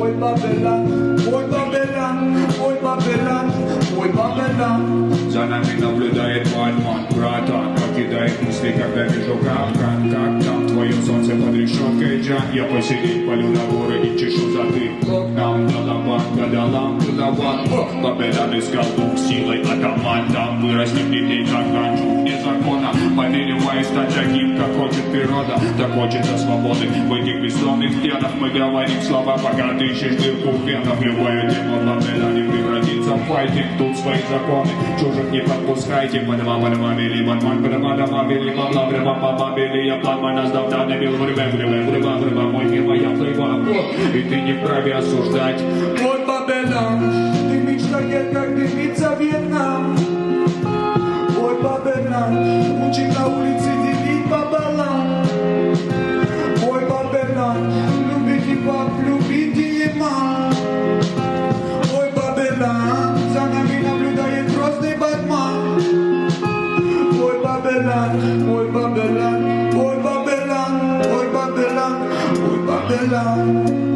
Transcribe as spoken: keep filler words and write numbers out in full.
мой Бабелан, мой Бабелан, мой Бабелан, мой Бабелан. За нами наблюдает Вальман, братан, покидает мысли, когда вижу капкан. Как там твое солнце под решеткой, Джан? Я посидеть полю на горы и чешу затылок. Нам далабан, гадалам, далабан. Бабелан искал дух силой атаман. Там вырастим детей, как ганджу вне закона. Повелеваю стать таким, как хочет природа. Так хочется свободы в этих бессонных стенах. Мы говорим слова, пока ты ищешь дырку в венах. Любую тему в Бабелане превратится в файтинг. Тут свои законы, чужих не подпускайте. Падама, падама, били, бадман, падама, дама, били, бабла, бреба, баба, били. Я план нас давно не бил, врыве, врыве, врыва, врыва. Мой мир, моя плейва. И ты не вправе осуждать. Мой Бабелан, ты мечтает, как дымится Вьетнам. Мой Бабелан, учит на улице делить пополам. Мой Бабелан, любит хип-хоп, любит дилемма. Мой Бабелан, за нами наблюдает грозный Батман. Мой Бабелан, мой Бабелан, мой Бабелан, мой Бабелан, мой Бабелан.